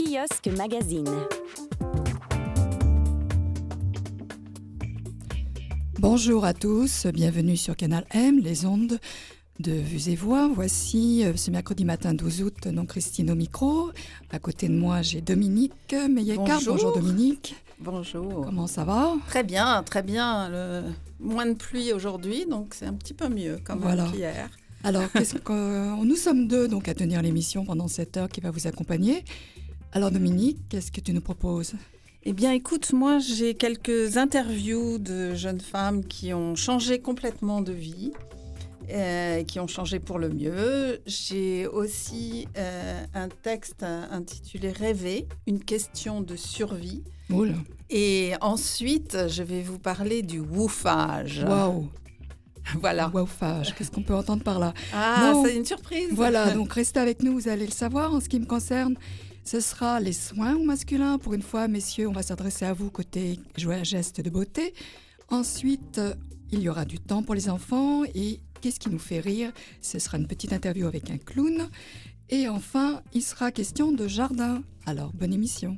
Kiosque Magazine. Bonjour à tous, bienvenue sur Canal M, les ondes de Vues et Voix. Voici ce mercredi matin 12 août, donc Christine au micro. À côté de moi, j'ai Dominique Meillecart. Bonjour Dominique. Bonjour. Comment ça va ? Très bien, très bien. Moins de pluie aujourd'hui, donc c'est un petit peu mieux quand même qu'hier. Alors, nous sommes deux donc, à tenir l'émission pendant cette heure qui va vous accompagner. Alors Dominique, qu'est-ce que tu nous proposes ? Eh bien, écoute, moi, j'ai quelques interviews de jeunes femmes qui ont changé complètement de vie, qui ont changé pour le mieux. J'ai aussi un texte intitulé « Rêver, une question de survie ». Oula. Et ensuite, je vais vous parler du woofage. Waouh. Voilà. Woofage, qu'est-ce qu'on peut entendre par là ? Ah, c'est une surprise. Voilà, donc restez avec nous, vous allez le savoir. En ce qui me concerne, ce sera les soins au masculin. Pour une fois, messieurs, on va s'adresser à vous côté geste de beauté. Ensuite, il y aura du temps pour les enfants. Et qu'est-ce qui nous fait rire ? Ce sera une petite interview avec un clown. Et enfin, il sera question de jardin. Alors, bonne émission.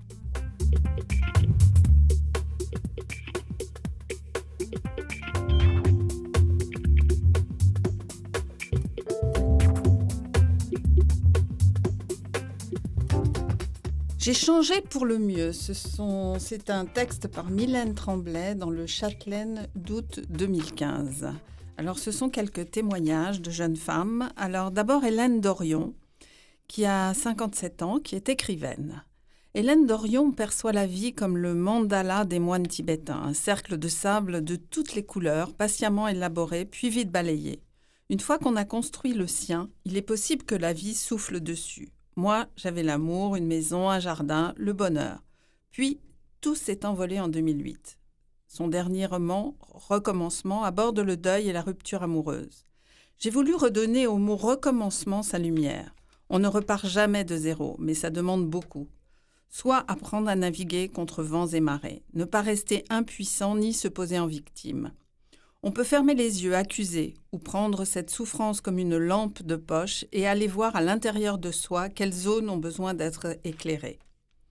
J'ai changé pour le mieux. C'est un texte par Mylène Tremblay dans le Châtelaine d'août 2015. Alors, ce sont quelques témoignages de jeunes femmes. Alors, d'abord, Hélène Dorion, qui a 57 ans, qui est écrivaine. Hélène Dorion perçoit la vie comme le mandala des moines tibétains, un cercle de sable de toutes les couleurs, patiemment élaboré, puis vite balayé. Une fois qu'on a construit le sien, il est possible que la vie souffle dessus. Moi, j'avais l'amour, une maison, un jardin, le bonheur. Puis, tout s'est envolé en 2008. Son dernier roman, Recommencement, aborde le deuil et la rupture amoureuse. J'ai voulu redonner au mot recommencement sa lumière. On ne repart jamais de zéro, mais ça demande beaucoup. Soit apprendre à naviguer contre vents et marées, ne pas rester impuissant ni se poser en victime. On peut fermer les yeux, accuser, ou prendre cette souffrance comme une lampe de poche et aller voir à l'intérieur de soi quelles zones ont besoin d'être éclairées.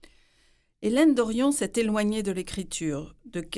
Hélène Dorion s'est éloignée de l'écriture,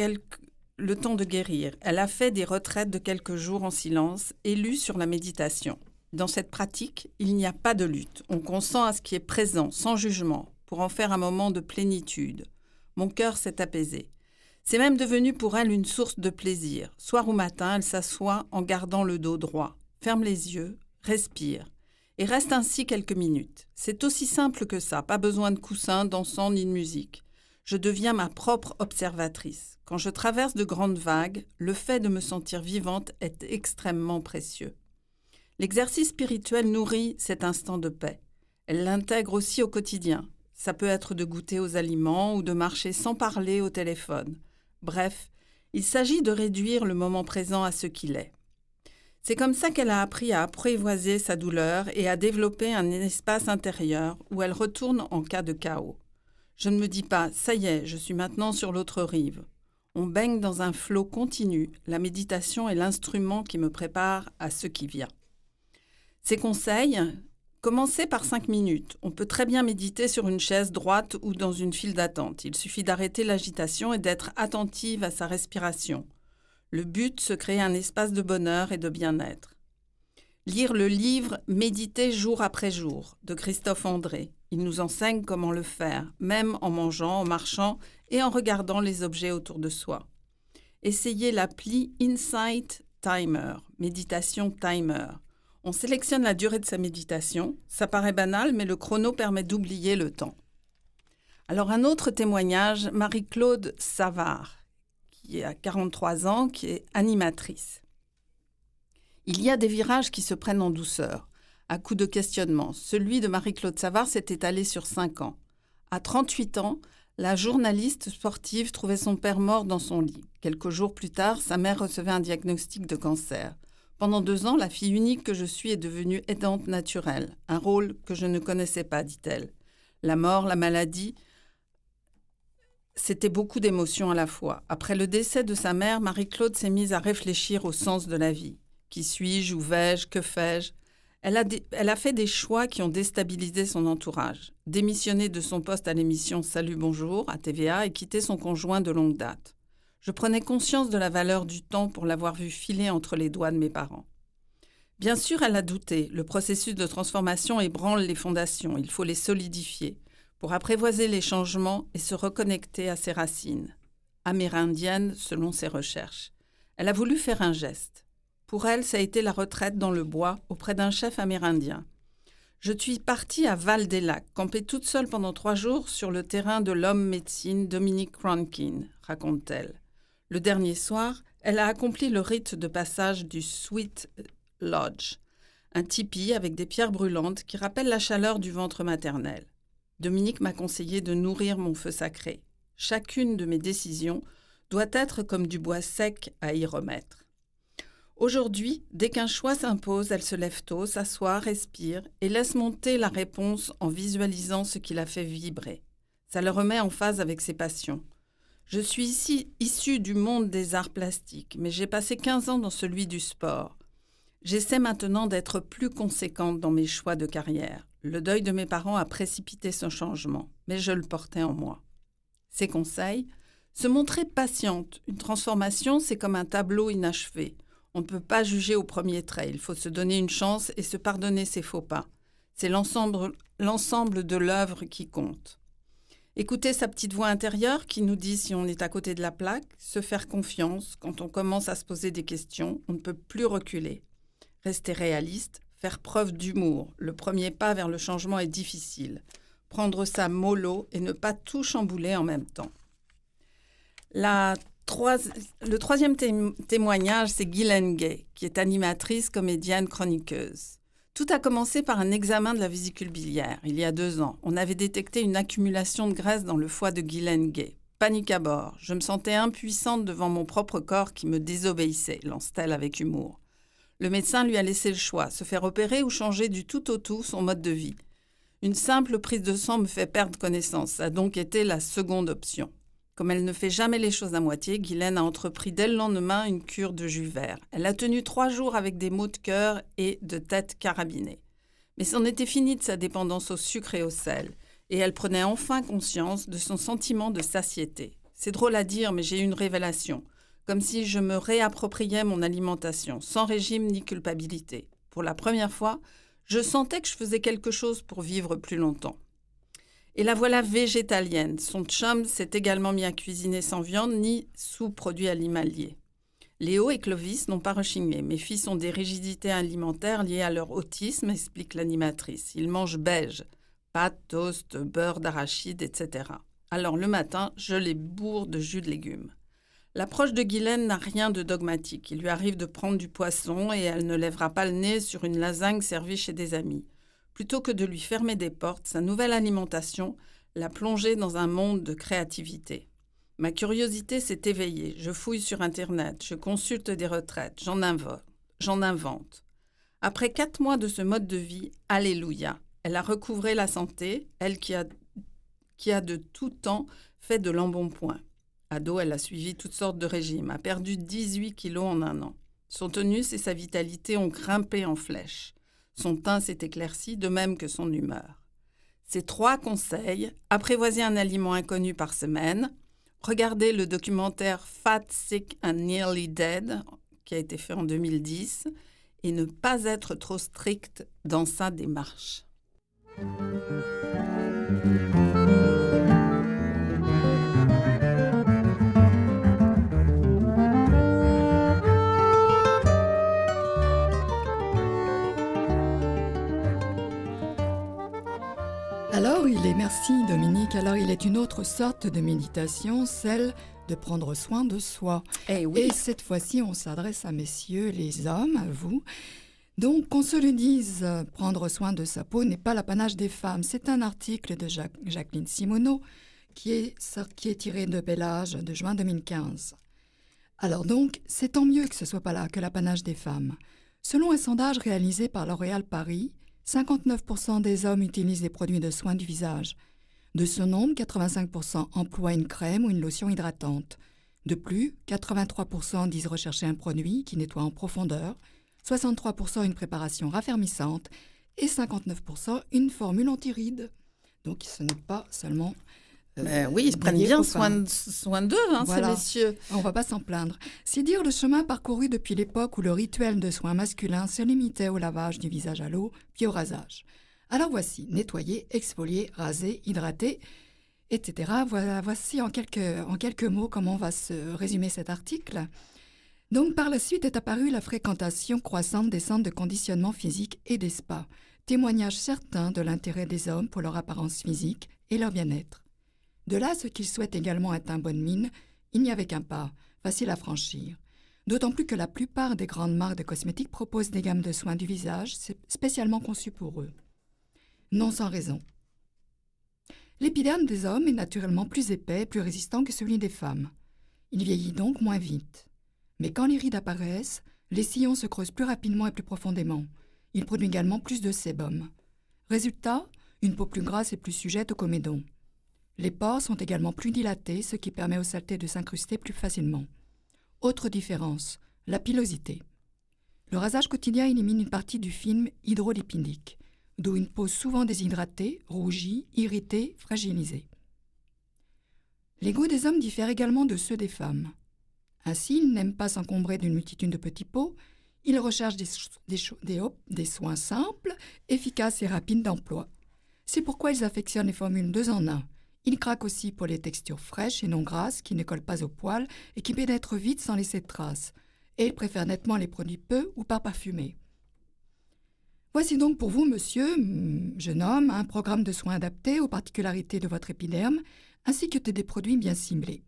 le temps de guérir. Elle a fait des retraites de quelques jours en silence et lu sur la méditation. Dans cette pratique, il n'y a pas de lutte. On consent à ce qui est présent, sans jugement, pour en faire un moment de plénitude. Mon cœur s'est apaisé. C'est même devenu pour elle une source de plaisir. Soir ou matin, elle s'assoit en gardant le dos droit, ferme les yeux, respire et reste ainsi quelques minutes. C'est aussi simple que ça, pas besoin de coussin, d'encens ni de musique. Je deviens ma propre observatrice. Quand je traverse de grandes vagues, le fait de me sentir vivante est extrêmement précieux. L'exercice spirituel nourrit cet instant de paix. Elle l'intègre aussi au quotidien. Ça peut être de goûter aux aliments ou de marcher sans parler au téléphone. Bref, il s'agit de réduire le moment présent à ce qu'il est. C'est comme ça qu'elle a appris à apprivoiser sa douleur et à développer un espace intérieur où elle retourne en cas de chaos. Je ne me dis pas « ça y est, je suis maintenant sur l'autre rive ». On baigne dans un flot continu. La méditation est l'instrument qui me prépare à ce qui vient. Ces conseils, commencez par 5 minutes. On peut très bien méditer sur une chaise droite ou dans une file d'attente. Il suffit d'arrêter l'agitation et d'être attentive à sa respiration. Le but, se créer un espace de bonheur et de bien-être. Lire le livre « Méditer jour après jour » de Christophe André. Il nous enseigne comment le faire, même en mangeant, en marchant et en regardant les objets autour de soi. Essayez l'appli Insight Timer, méditation timer. On sélectionne la durée de sa méditation. Ça paraît banal, mais le chrono permet d'oublier le temps. Alors, un autre témoignage, Marie-Claude Savard, qui a 43 ans, qui est animatrice. Il y a des virages qui se prennent en douceur, à coups de questionnement. Celui de Marie-Claude Savard s'est étalé sur 5 ans. À 38 ans, la journaliste sportive trouvait son père mort dans son lit. Quelques jours plus tard, sa mère recevait un diagnostic de cancer. Pendant 2 ans, la fille unique que je suis est devenue aidante naturelle, un rôle que je ne connaissais pas, dit-elle. La mort, la maladie, c'était beaucoup d'émotions à la fois. Après le décès de sa mère, Marie-Claude s'est mise à réfléchir au sens de la vie. Qui suis-je? Où vais-je? Que fais-je? Elle a fait des choix qui ont déstabilisé son entourage. Démissionné de son poste à l'émission Salut Bonjour à TVA et quitté son conjoint de longue date. Je prenais conscience de la valeur du temps pour l'avoir vu filer entre les doigts de mes parents. Bien sûr, elle a douté. Le processus de transformation ébranle les fondations. Il faut les solidifier pour apprivoiser les changements et se reconnecter à ses racines. Amérindienne selon ses recherches. Elle a voulu faire un geste. Pour elle, ça a été la retraite dans le bois auprès d'un chef amérindien. Je suis partie à Val-des-Lacs, campée toute seule pendant 3 jours sur le terrain de l'homme médecine Dominique Rankin, raconte-t-elle. Le dernier soir, elle a accompli le rite de passage du Sweet Lodge, un tipi avec des pierres brûlantes qui rappellent la chaleur du ventre maternel. Dominique m'a conseillé de nourrir mon feu sacré. Chacune de mes décisions doit être comme du bois sec à y remettre. Aujourd'hui, dès qu'un choix s'impose, elle se lève tôt, s'assoit, respire et laisse monter la réponse en visualisant ce qui la fait vibrer. Ça le remet en phase avec ses passions. Je suis ici issue du monde des arts plastiques, mais j'ai passé 15 ans dans celui du sport. J'essaie maintenant d'être plus conséquente dans mes choix de carrière. Le deuil de mes parents a précipité ce changement, mais je le portais en moi. Ses conseils : se montrer patiente. Une transformation, c'est comme un tableau inachevé. On ne peut pas juger au premier trait. Il faut se donner une chance et se pardonner ses faux pas. C'est l'ensemble de l'œuvre qui compte. Écouter sa petite voix intérieure qui nous dit si on est à côté de la plaque, se faire confiance. Quand on commence à se poser des questions, on ne peut plus reculer. Rester réaliste, faire preuve d'humour. Le premier pas vers le changement est difficile. Prendre ça mollo et ne pas tout chambouler en même temps. Le troisième témoignage, c'est Guylaine Gay, qui est animatrice, comédienne, chroniqueuse. Tout a commencé par un examen de la vésicule biliaire, il y a 2 ans. On avait détecté une accumulation de graisse dans le foie de Guylaine Gay. Panique à bord. Je me sentais impuissante devant mon propre corps qui me désobéissait, lance-t-elle avec humour. Le médecin lui a laissé le choix, se faire opérer ou changer du tout au tout son mode de vie. Une simple prise de sang me fait perdre connaissance. Ça a donc été la seconde option. Comme elle ne fait jamais les choses à moitié, Guylaine a entrepris dès le lendemain une cure de jus vert. Elle a tenu 3 jours avec des maux de cœur et de tête carabinée. Mais c'en était fini de sa dépendance au sucre et au sel, et elle prenait enfin conscience de son sentiment de satiété. C'est drôle à dire, mais j'ai eu une révélation, comme si je me réappropriais mon alimentation, sans régime ni culpabilité. Pour la première fois, je sentais que je faisais quelque chose pour vivre plus longtemps. Et la voilà végétalienne. Son chum s'est également mis à cuisiner sans viande ni sous-produits animaliers. Léo et Clovis n'ont pas rechigné. Mes filles ont des rigidités alimentaires liées à leur autisme, explique l'animatrice. Ils mangent beige, pâtes, toast, beurre d'arachide, etc. Alors le matin, je les bourre de jus de légumes. L'approche de Guylaine n'a rien de dogmatique. Il lui arrive de prendre du poisson et elle ne lèvera pas le nez sur une lasagne servie chez des amis. Plutôt que de lui fermer des portes, sa nouvelle alimentation l'a plongée dans un monde de créativité. Ma curiosité s'est éveillée. Je fouille sur Internet, je consulte des retraites, j'en invente. Après 4 mois de ce mode de vie, alléluia, elle a recouvré la santé, elle qui a de tout temps fait de l'embonpoint. Ado, elle a suivi toutes sortes de régimes, a perdu 18 kilos en 1 an. Son tonus et sa vitalité ont grimpé en flèche. Son teint s'est éclairci, de même que son humeur. Ces 3 conseils, apprivoiser un aliment inconnu par semaine, regarder le documentaire Fat, Sick and Nearly Dead, qui a été fait en 2010, et ne pas être trop strict dans sa démarche. Merci Dominique. Alors il est une autre sorte de méditation, celle de prendre soin de soi. Oui. Et cette fois-ci, on s'adresse à messieurs, les hommes, à vous. Donc qu'on se le dise, prendre soin de sa peau n'est pas l'apanage des femmes. C'est un article de Jacqueline Simoneau qui est tiré de Bel Âge de juin 2015. Alors donc, c'est tant mieux que ce soit pas là que l'apanage des femmes. Selon un sondage réalisé par L'Oréal Paris, 59% des hommes utilisent des produits de soins du visage. De ce nombre, 85% emploient une crème ou une lotion hydratante. De plus, 83% disent rechercher un produit qui nettoie en profondeur, 63% une préparation raffermissante et 59% une formule anti-rides. Donc ce n'est pas seulement... oui, ils prennent bien soin d'eux, voilà. ces messieurs. On ne va pas s'en plaindre. C'est dire le chemin parcouru depuis l'époque où le rituel de soins masculins se limitait au lavage du visage à l'eau, puis au rasage. Alors voici, nettoyer, exfolier, raser, hydrater, etc. Voici en quelques mots comment va se résumer cet article. Donc par la suite est apparue la fréquentation croissante des centres de conditionnement physique et des spas, témoignage certain de l'intérêt des hommes pour leur apparence physique et leur bien-être. De là, ceux qui souhaitent également être un bonne mine, il n'y avait qu'un pas, facile à franchir. D'autant plus que la plupart des grandes marques de cosmétiques proposent des gammes de soins du visage spécialement conçues pour eux. Non sans raison. L'épiderme des hommes est naturellement plus épais et plus résistant que celui des femmes. Il vieillit donc moins vite. Mais quand les rides apparaissent, les sillons se creusent plus rapidement et plus profondément. Il produit également plus de sébum. Résultat, une peau plus grasse et plus sujette aux comédons. Les pores sont également plus dilatés, ce qui permet aux saletés de s'incruster plus facilement. Autre différence, la pilosité. Le rasage quotidien élimine une partie du film hydrolipidique, d'où une peau souvent déshydratée, rougie, irritée, fragilisée. Les goûts des hommes diffèrent également de ceux des femmes. Ainsi, ils n'aiment pas s'encombrer d'une multitude de petits pots, ils recherchent des soins simples, efficaces et rapides d'emploi. C'est pourquoi ils affectionnent les formules 2 en 1. Ils craquent aussi pour les textures fraîches et non grasses qui ne collent pas aux poils et qui pénètrent vite sans laisser de traces. Et ils préfèrent nettement les produits peu ou pas parfumés. Voici donc pour vous, monsieur, jeune homme, un programme de soins adapté aux particularités de votre épiderme, ainsi que des produits bien ciblés.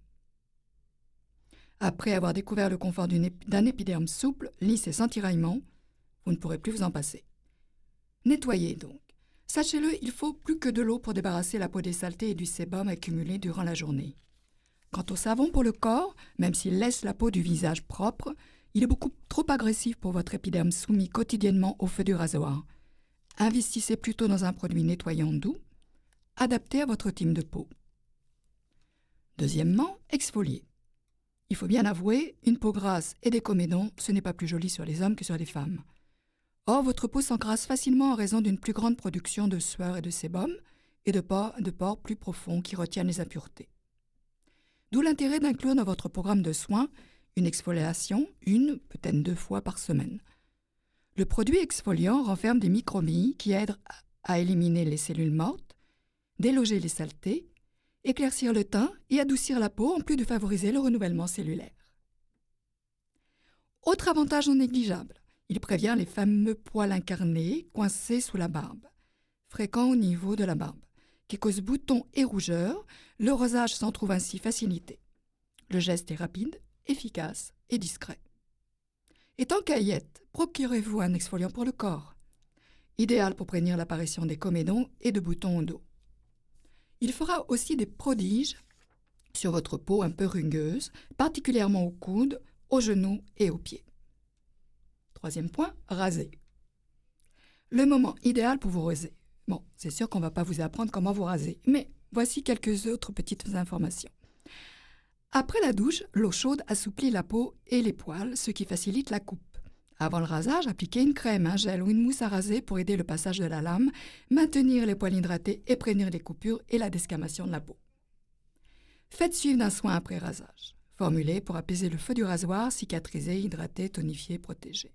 Après avoir découvert le confort d'un épiderme souple, lisse et sans tiraillement, vous ne pourrez plus vous en passer. Nettoyez donc. Sachez-le, il faut plus que de l'eau pour débarrasser la peau des saletés et du sébum accumulés durant la journée. Quant au savon pour le corps, même s'il laisse la peau du visage propre, il est beaucoup trop agressif pour votre épiderme soumis quotidiennement au feu du rasoir. Investissez plutôt dans un produit nettoyant doux, adapté à votre type de peau. Deuxièmement, exfolier. Il faut bien avouer, une peau grasse et des comédons, ce n'est pas plus joli sur les hommes que sur les femmes. Or, votre peau s'encrasse facilement en raison d'une plus grande production de sueur et de sébum et de pores plus profonds qui retiennent les impuretés. D'où l'intérêt d'inclure dans votre programme de soins une exfoliation, peut-être 2 fois par semaine. Le produit exfoliant renferme des microbilles qui aident à éliminer les cellules mortes, déloger les saletés, éclaircir le teint et adoucir la peau en plus de favoriser le renouvellement cellulaire. Autre avantage non négligeable, il prévient les fameux poils incarnés coincés sous la barbe, fréquents au niveau de la barbe, qui causent boutons et rougeurs. Le rasage s'en trouve ainsi facilité. Le geste est rapide, efficace et discret. Et tant qu'à y être, procurez-vous un exfoliant pour le corps, idéal pour prévenir l'apparition des comédons et de boutons au dos. Il fera aussi des prodiges sur votre peau un peu rugueuse, particulièrement aux coudes, aux genoux et aux pieds. Troisième point, raser. Le moment idéal pour vous raser. Bon, c'est sûr qu'on ne va pas vous apprendre comment vous raser, mais voici quelques autres petites informations. Après la douche, l'eau chaude assouplit la peau et les poils, ce qui facilite la coupe. Avant le rasage, appliquez une crème, un gel ou une mousse à raser pour aider le passage de la lame, maintenir les poils hydratés et prévenir les coupures et la desquamation de la peau. Faites suivre d'un soin après rasage, formulé pour apaiser le feu du rasoir, cicatriser, hydrater, tonifier, protéger.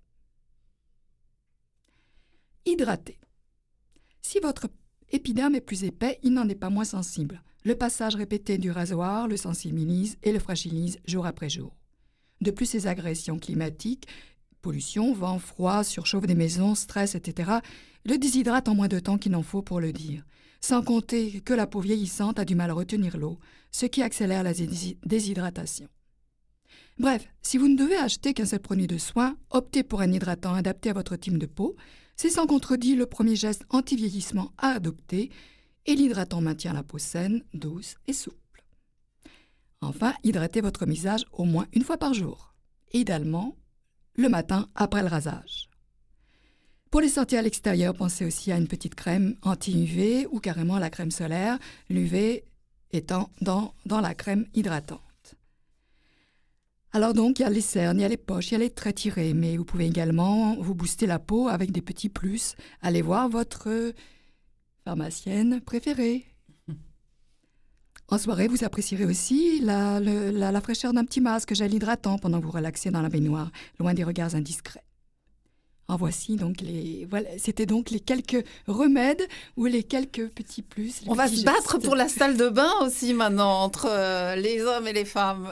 Hydrater. Si votre épiderme est plus épais, il n'en est pas moins sensible. Le passage répété du rasoir le sensibilise et le fragilise jour après jour. De plus, ces agressions climatiques, pollution, vent, froid, surchauffe des maisons, stress, etc., le déshydratent en moins de temps qu'il n'en faut pour le dire. Sans compter que la peau vieillissante a du mal à retenir l'eau, ce qui accélère la déshydratation. Bref, si vous ne devez acheter qu'un seul produit de soin, optez pour un hydratant adapté à votre type de peau. C'est sans contredit le premier geste anti-vieillissement à adopter et l'hydratant maintient la peau saine, douce et souple. Enfin, hydratez votre visage au moins 1 fois par jour, idéalement le matin après le rasage. Pour les sorties à l'extérieur, pensez aussi à une petite crème anti-UV ou carrément la crème solaire, l'UV étant dans la crème hydratante. Alors donc, il y a les cernes, il y a les poches, il y a les traits tirés, mais vous pouvez également vous booster la peau avec des petits plus. Allez voir votre pharmacienne préférée. En soirée, vous apprécierez aussi la fraîcheur d'un petit masque gel hydratant pendant que vous relaxez dans la baignoire, loin des regards indiscrets. En voici donc c'était donc les quelques remèdes ou les quelques petits plus. On va se battre pour la salle de bain aussi maintenant, entre les hommes et les femmes.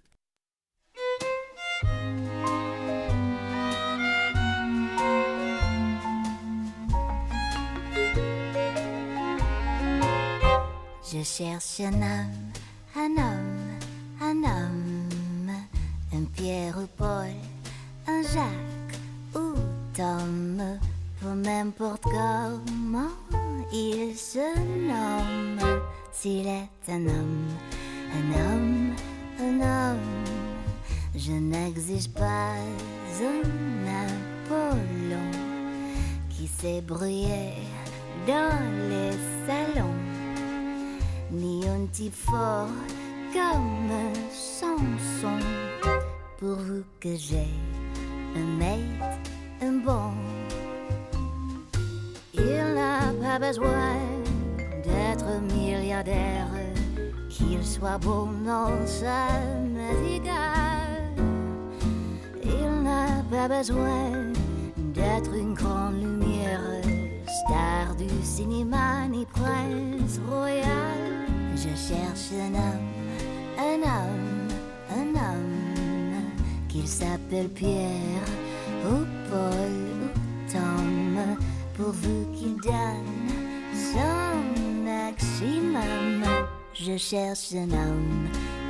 Je cherche un homme, un Pierre ou Paul, un Jacques ou Tom, pour n'importe comment il se nomme. S'il est un homme, je n'exige pas un Apollon qui s'est brouillé dans les salons, ni un type fort comme Samson, pourvu que j'ai un mate, un bon. Il n'a pas besoin d'être milliardaire, qu'il soit beau, non, ça m'est égal. Il n'a pas besoin d'être une grande lumière, star du cinéma ni prince royal. Je cherche un homme, qu'il s'appelle Pierre ou Paul ou Tom, pourvu qu'il donne son maximum. Je cherche un homme.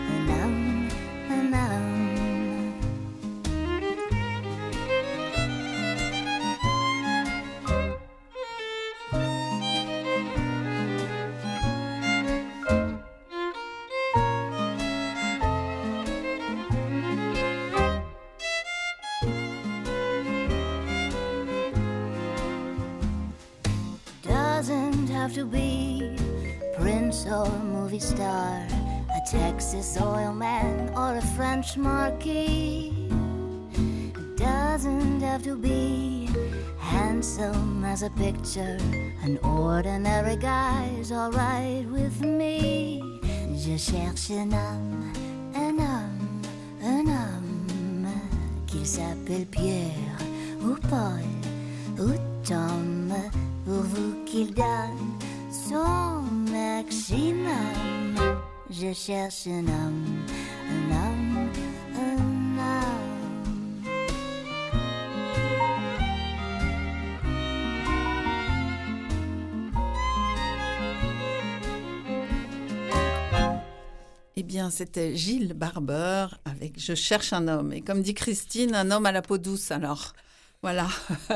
Doesn't have to be Prince or movie star, a Texas oil man or a French marquis. Doesn't have to be handsome as a picture, an ordinary guy's alright with me. Je cherche un homme, qu'il s'appelle Pierre ou Paul ou Tom, pourvu qu'il donne son maximum. Je cherche un homme. Eh bien, c'était Gilles Barber avec « Je cherche un homme ». Et comme dit Christine, un homme à la peau douce, alors. Voilà.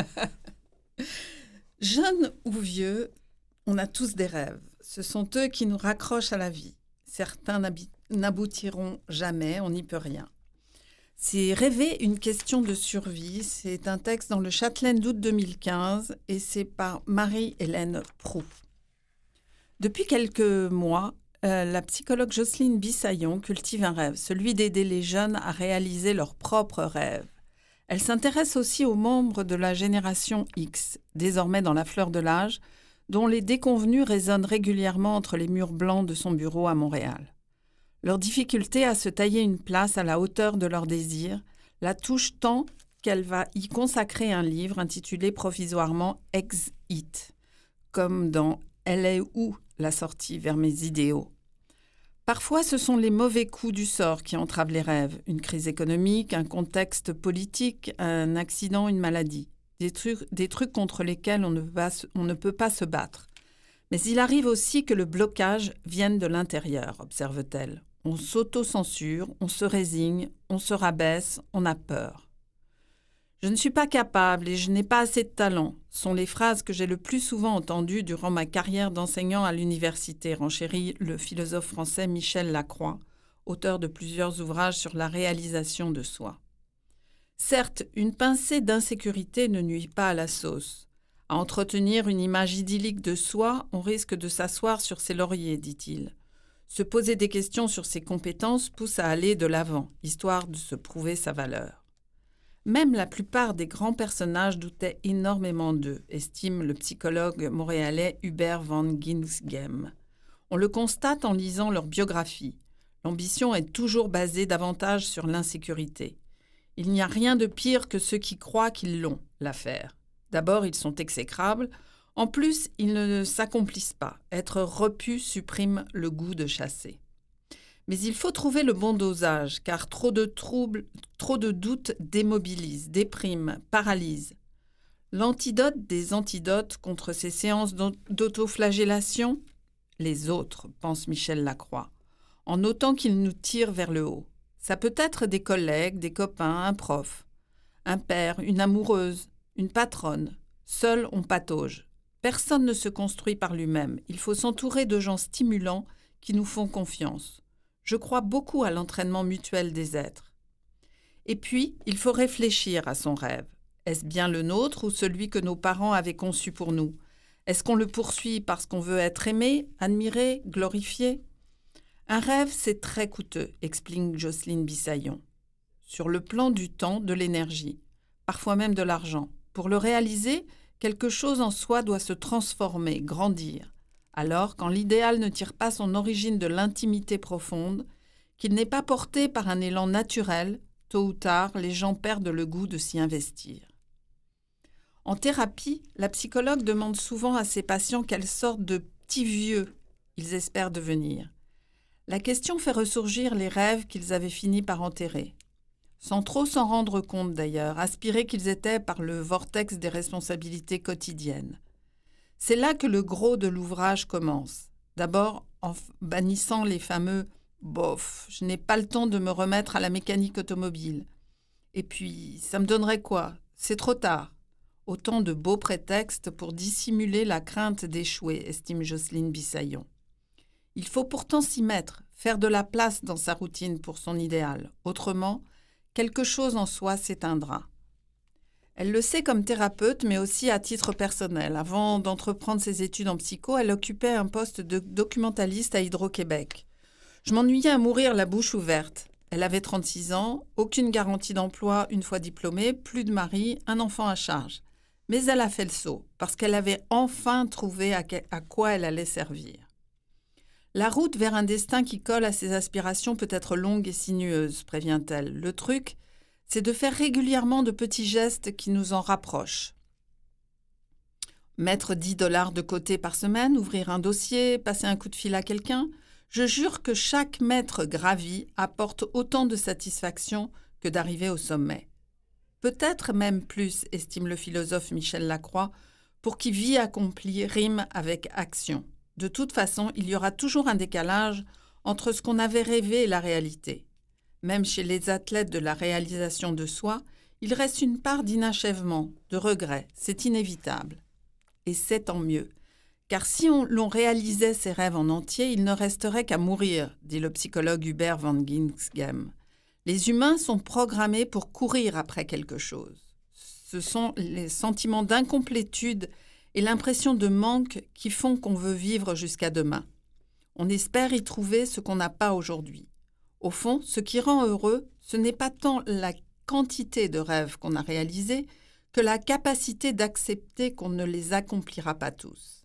Jeunes ou vieux, on a tous des rêves. Ce sont eux qui nous raccrochent à la vie. Certains n'aboutiront jamais, on n'y peut rien. C'est rêver une question de survie. C'est un texte dans le Châtelaine d'août 2015 et c'est par Marie-Hélène Proulx. Depuis quelques mois, la psychologue Jocelyne Bissaillon cultive un rêve, celui d'aider les jeunes à réaliser leurs propres rêves. Elle s'intéresse aussi aux membres de la génération X, désormais dans la fleur de l'âge, dont les déconvenues résonnent régulièrement entre les murs blancs de son bureau à Montréal. Leur difficulté à se tailler une place à la hauteur de leurs désirs la touche tant qu'elle va y consacrer un livre intitulé provisoirement « Ex-It », comme dans « Elle est où la sortie vers mes idéaux ». Parfois, ce sont les mauvais coups du sort qui entravent les rêves, une crise économique, un contexte politique, un accident, une maladie, des trucs contre lesquels on ne peut pas se battre. Mais il arrive aussi que le blocage vienne de l'intérieur, observe-t-elle. On s'auto-censure, on se résigne, on se rabaisse, on a peur. « Je ne suis pas capable et je n'ai pas assez de talent » sont les phrases que j'ai le plus souvent entendues durant ma carrière d'enseignant à l'université, renchérit le philosophe français Michel Lacroix, auteur de plusieurs ouvrages sur la réalisation de soi. Certes, une pincée d'insécurité ne nuit pas à la sauce. À entretenir une image idyllique de soi, on risque de s'asseoir sur ses lauriers, dit-il. Se poser des questions sur ses compétences pousse à aller de l'avant, histoire de se prouver sa valeur. Même la plupart des grands personnages doutaient énormément d'eux, estime le psychologue montréalais Hubert van Ginsgem. On le constate en lisant leur biographie. L'ambition est toujours basée davantage sur l'insécurité. Il n'y a rien de pire que ceux qui croient qu'ils l'ont, l'affaire. D'abord, ils sont exécrables. En plus, ils ne s'accomplissent pas. Être repus supprime le goût de chasser. Mais il faut trouver le bon dosage, car trop de troubles, trop de doutes démobilisent, dépriment, paralysent. L'antidote des antidotes contre ces séances d'autoflagellation ? Les autres, pense Michel Lacroix, en notant qu'ils nous tirent vers le haut. Ça peut être des collègues, des copains, un prof, un père, une amoureuse, une patronne. Seul, on patauge. Personne ne se construit par lui-même. Il faut s'entourer de gens stimulants qui nous font confiance. Je crois beaucoup à l'entraînement mutuel des êtres. Et puis, il faut réfléchir à son rêve. Est-ce bien le nôtre ou celui que nos parents avaient conçu pour nous ? Est-ce qu'on le poursuit parce qu'on veut être aimé, admiré, glorifié ? Un rêve, c'est très coûteux, explique Jocelyne Bissaillon. Sur le plan du temps, de l'énergie, parfois même de l'argent. Pour le réaliser, quelque chose en soi doit se transformer, grandir. Alors, quand l'idéal ne tire pas son origine de l'intimité profonde, qu'il n'est pas porté par un élan naturel, tôt ou tard, les gens perdent le goût de s'y investir. En thérapie, la psychologue demande souvent à ses patients quelle sorte de petits vieux ils espèrent devenir. La question fait ressurgir les rêves qu'ils avaient fini par enterrer. Sans trop s'en rendre compte d'ailleurs, aspirés qu'ils étaient par le vortex des responsabilités quotidiennes. C'est là que le gros de l'ouvrage commence. D'abord en bannissant les fameux « bof, je n'ai pas le temps de me remettre à la mécanique automobile. Et puis, ça me donnerait quoi ? C'est trop tard. » Autant de beaux prétextes pour dissimuler la crainte d'échouer, estime Jocelyne Bissaillon. Il faut pourtant s'y mettre, faire de la place dans sa routine pour son idéal. Autrement, quelque chose en soi s'éteindra. Elle le sait comme thérapeute, mais aussi à titre personnel. Avant d'entreprendre ses études en psycho, elle occupait un poste de documentaliste à Hydro-Québec. Je m'ennuyais à mourir la bouche ouverte. Elle avait 36 ans, aucune garantie d'emploi une fois diplômée, plus de mari, un enfant à charge. Mais elle a fait le saut, parce qu'elle avait enfin trouvé à quoi elle allait servir. La route vers un destin qui colle à ses aspirations peut être longue et sinueuse, prévient-elle. Le truc, c'est de faire régulièrement de petits gestes qui nous en rapprochent. Mettre 10 $ de côté par semaine, ouvrir un dossier, passer un coup de fil à quelqu'un. Je jure que chaque mètre gravi apporte autant de satisfaction que d'arriver au sommet. Peut-être même plus, estime le philosophe Michel Lacroix, pour qui vie accomplie rime avec action. De toute façon, il y aura toujours un décalage entre ce qu'on avait rêvé et la réalité. Même chez les athlètes de la réalisation de soi, il reste une part d'inachèvement, de regret. C'est inévitable. Et c'est tant mieux. Car si l'on réalisait ses rêves en entier, il ne resterait qu'à mourir, dit le psychologue Hubert van Ginsgem. Les humains sont programmés pour courir après quelque chose. Ce sont les sentiments d'incomplétude et l'impression de manque qui font qu'on veut vivre jusqu'à demain. On espère y trouver ce qu'on n'a pas aujourd'hui. Au fond, ce qui rend heureux, ce n'est pas tant la quantité de rêves qu'on a réalisés que la capacité d'accepter qu'on ne les accomplira pas tous.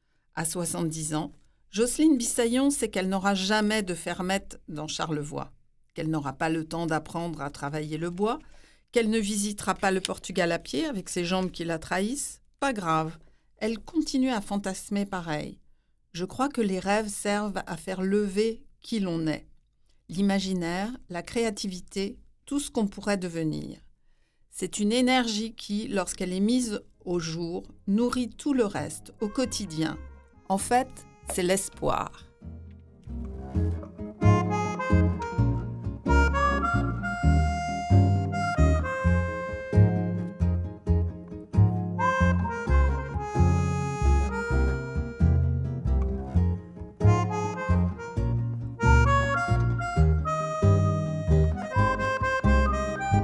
À 70 ans, Jocelyne Bissaillon sait qu'elle n'aura jamais de fermette dans Charlevoix, qu'elle n'aura pas le temps d'apprendre à travailler le bois, qu'elle ne visitera pas le Portugal à pied avec ses jambes qui la trahissent. Pas grave, elle continue à fantasmer pareil. Je crois que les rêves servent à faire lever qui l'on est. L'imaginaire, la créativité, tout ce qu'on pourrait devenir. C'est une énergie qui, lorsqu'elle est mise au jour, nourrit tout le reste, au quotidien. En fait, c'est l'espoir.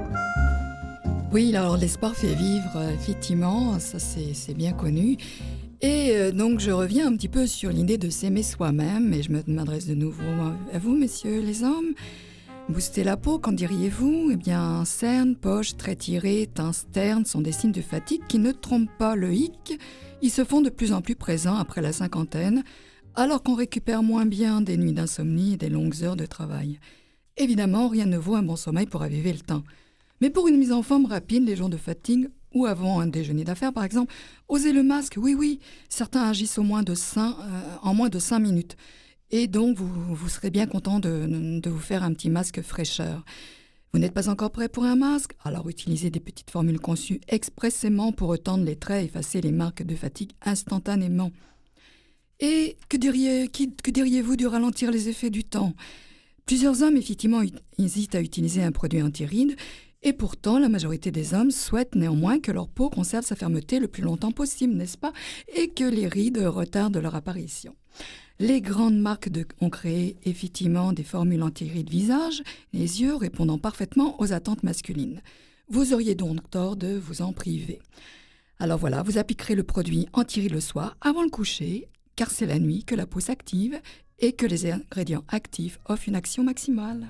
Oui, alors l'espoir fait vivre, effectivement, ça c'est bien connu. Et donc je reviens un petit peu sur l'idée de s'aimer soi-même, et je m'adresse de nouveau à vous, messieurs les hommes. Booster la peau, qu'en diriez-vous ? Eh bien, cernes, poches, traits tirés, teint terne sont des signes de fatigue qui ne trompent pas le hic. Ils se font de plus en plus présents après la cinquantaine, alors qu'on récupère moins bien des nuits d'insomnie et des longues heures de travail. Évidemment, rien ne vaut un bon sommeil pour aviver le temps. Mais pour une mise en forme rapide, les jours de fatigue, ou avant un déjeuner d'affaires par exemple, osez le masque, oui, certains agissent en moins de 5 minutes. Et donc, vous serez bien content de vous faire un petit masque fraîcheur. Vous n'êtes pas encore prêt pour un masque ? Alors utilisez des petites formules conçues expressément pour retendre les traits et effacer les marques de fatigue instantanément. Et que diriez-vous du ralentir les effets du temps ? Plusieurs hommes, effectivement, hésitent à utiliser un produit anti-rides, et pourtant, la majorité des hommes souhaitent néanmoins que leur peau conserve sa fermeté le plus longtemps possible, n'est-ce pas ? Et que les rides retardent leur apparition. Les grandes marques ont créé effectivement des formules anti-rides visage, les yeux répondant parfaitement aux attentes masculines. Vous auriez donc tort de vous en priver. Alors voilà, vous appliquerez le produit anti-rides le soir avant le coucher, car c'est la nuit que la peau s'active et que les ingrédients actifs offrent une action maximale.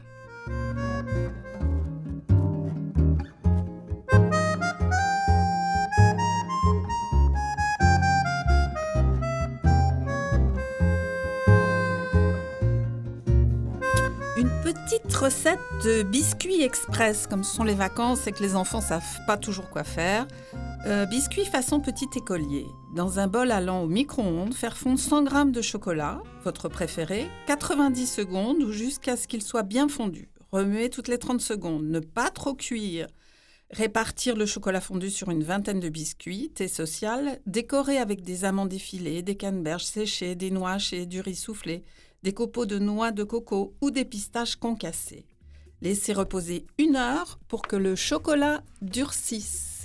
Petite recette de biscuits express, comme ce sont les vacances et que les enfants ne savent pas toujours quoi faire. Biscuits façon petit écolier. Dans un bol allant au micro-ondes, faire fondre 100 g de chocolat, votre préféré, 90 secondes ou jusqu'à ce qu'il soit bien fondu. Remuer toutes les 30 secondes, ne pas trop cuire. Répartir le chocolat fondu sur une vingtaine de biscuits, thé social, décorer avec des amandes effilées, des canneberges séchées, des noix hachées, du riz soufflé, des copeaux de noix de coco ou des pistaches concassées. Laissez reposer 1 heure pour que le chocolat durcisse.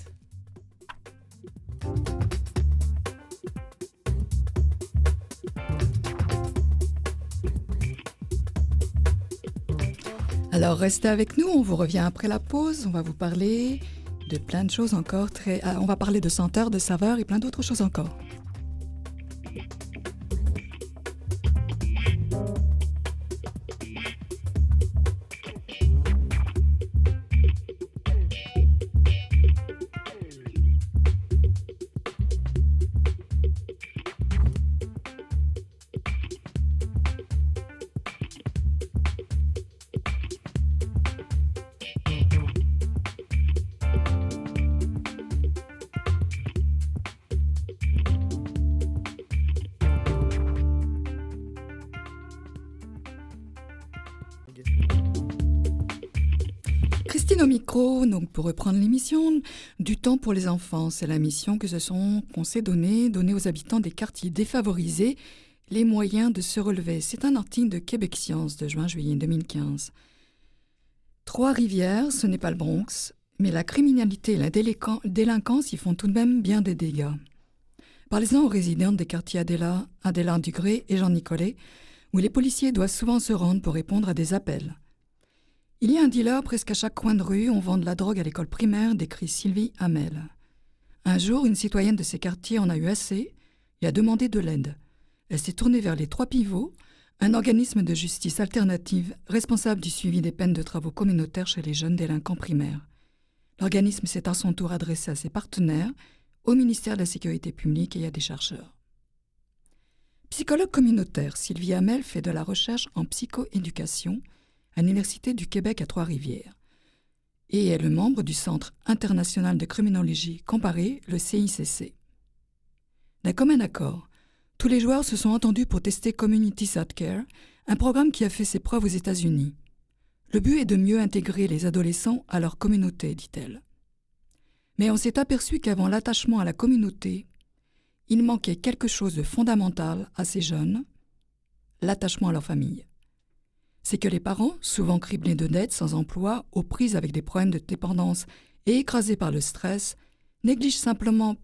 Alors restez avec nous, on vous revient après la pause, on va vous parler de plein de choses encore. On va parler de senteurs, de saveurs et plein d'autres choses encore. Christine au micro, donc pour reprendre l'émission, du temps pour les enfants. C'est la mission qu'on s'est donner aux habitants des quartiers défavorisés les moyens de se relever. C'est un article de Québec Science de juin-juillet 2015. Trois-Rivières, ce n'est pas le Bronx, mais la criminalité et la délinquance y font tout de même bien des dégâts. Parlez-en aux résidentes des quartiers Adélard-Dugré et Jean-Nicolet, où les policiers doivent souvent se rendre pour répondre à des appels. Il y a un dealer presque à chaque coin de rue, on vend de la drogue à l'école primaire, décrit Sylvie Hamel. Un jour, une citoyenne de ces quartiers en a eu assez et a demandé de l'aide. Elle s'est tournée vers les Trois Pivots, un organisme de justice alternative responsable du suivi des peines de travaux communautaires chez les jeunes délinquants primaires. L'organisme s'est à son tour adressé à ses partenaires, au ministère de la Sécurité publique et à des chercheurs. Psychologue communautaire, Sylvie Hamel fait de la recherche en psychoéducation à l'Université du Québec à Trois-Rivières et est le membre du Centre international de criminologie comparée, le CICC. D'un commun accord, tous les joueurs se sont entendus pour tester Community Thought Care, un programme qui a fait ses preuves aux États-Unis. Le but est de mieux intégrer les adolescents à leur communauté, dit-elle. Mais on s'est aperçu qu'avant l'attachement à la communauté, il manquait quelque chose de fondamental à ces jeunes, l'attachement à leur famille. C'est que les parents, souvent criblés de dettes, sans emploi, aux prises avec des problèmes de dépendance et écrasés par le stress, négligent simplement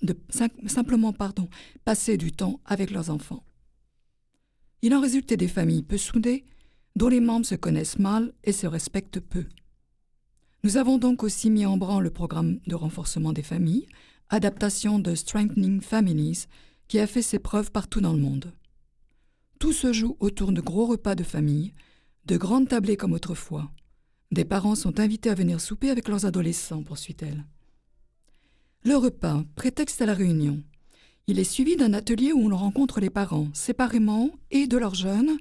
passer du temps avec leurs enfants. Il en résultait des familles peu soudées, dont les membres se connaissent mal et se respectent peu. Nous avons donc aussi mis en branle le programme de renforcement des familles, adaptation de Strengthening Families, qui a fait ses preuves partout dans le monde. Tout se joue autour de gros repas de famille, de grandes tablées comme autrefois. Des parents sont invités à venir souper avec leurs adolescents, poursuit-elle. Le repas, prétexte à la réunion. Il est suivi d'un atelier où on rencontre les parents, séparément et de leurs jeunes,